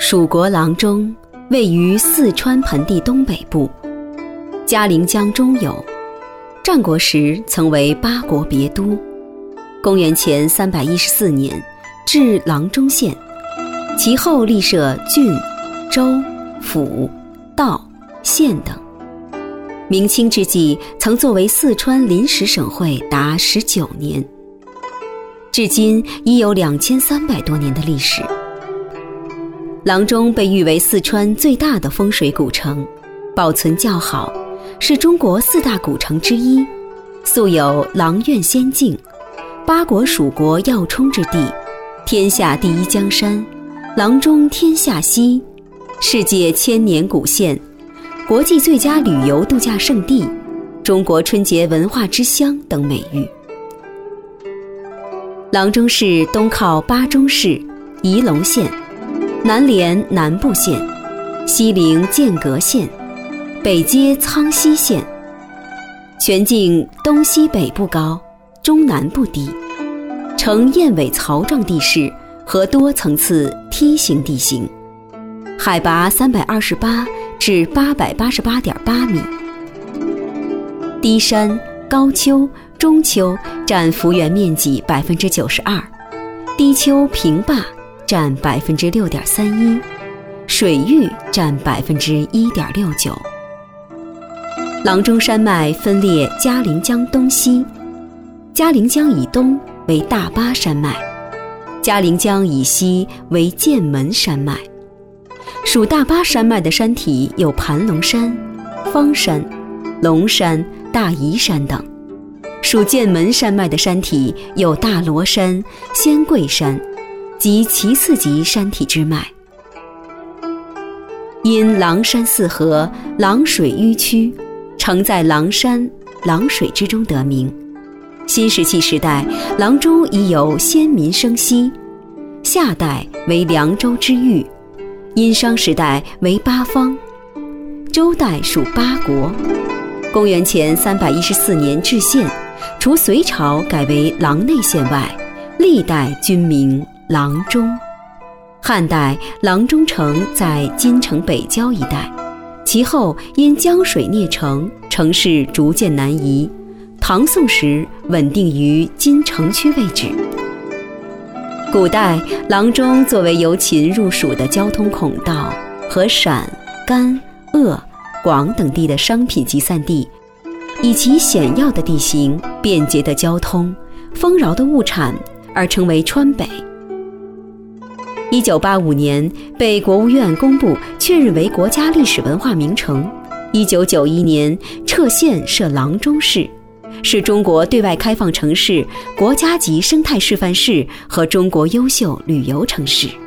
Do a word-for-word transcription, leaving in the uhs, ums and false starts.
蜀国郎中位于四川盆地东北部，嘉陵江中游，战国时曾为八国别都。公元前三百一十四年至郎中县，其后立设郡、州、府、道、县等。明清之际曾作为四川临时省会达十九年，至今已有两千三百多年的历史。郎中被誉为四川最大的风水古城，保存较好，是中国四大古城之一，素有郎苑仙境、八国蜀国要冲之地、天下第一江山、郎中天下溪、世界千年古县、国际最佳旅游度假胜地、中国春节文化之乡等美誉。郎中市东靠巴中市、仪陇县，南连南部县，西临剑阁县，北接苍溪县，全境东西北部高，中南部低，呈燕尾槽状地势和多层次梯形地形，海拔三百二十八至八百八十八点八米。低山、高丘、中丘占幅员面积百分之九十二，低丘平坝占百分之六点三一，水域占百分之一点六九。郎中山脉分列嘉陵江东西，嘉陵江以东为大巴山脉，嘉陵江以西为剑门山脉。属大巴山脉的山体有盘龙山、方山、龙山、大宜山等；属剑门山脉的山体有大罗山、仙桂山及其次级山体支脉。因狼山四河、狼水淤区，曾在狼山、狼水之中得名。新石器时代，郎中已有先民生息；夏代为凉州之域；殷商时代为八方；周代属八国。公元前三百一十四年置县，除隋朝改为郎内县外，历代均名郎中。汉代郎中城在金城北郊一带，其后因江水孽城，城市逐渐南移，唐宋时稳定于金城区位置。古代郎中作为由秦入蜀的交通孔道，和陕、甘、鄂、广等地的商品集散地，以其险要的地形、便捷的交通、丰饶的物产而成为川北。一九八五年被国务院公布确认为国家历史文化名城。一九九一年撤县设郎中市，是中国对外开放城市、国家级生态示范市和中国优秀旅游城市。